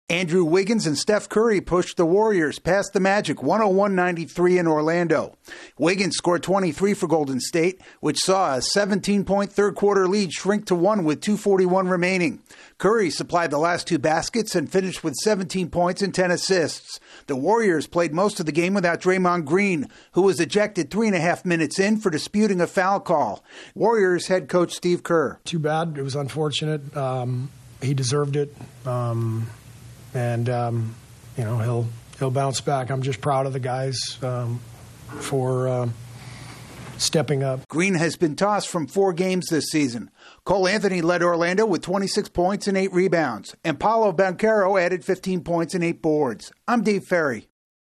Andrew Wiggins and Steph Curry pushed the Warriors past the Magic 101-93 in Orlando. Wiggins scored 23 for Golden State, which saw a 17-point third-quarter lead shrink to 1 with 2:41 remaining. Curry supplied the last 2 baskets and finished with 17 points and 10 assists. The Warriors played most of the game without Draymond Green, who was ejected 3.5 minutes in for disputing a foul call. Warriors head coach Steve Kerr. Too bad. It was unfortunate. He deserved it. He'll bounce back. I'm just proud of the guys for stepping up. Green has been tossed from 4 games this season. Cole Anthony led Orlando with 26 points and 8 rebounds, and Paolo Banchero added 15 points and 8 boards. I'm Dave Ferry.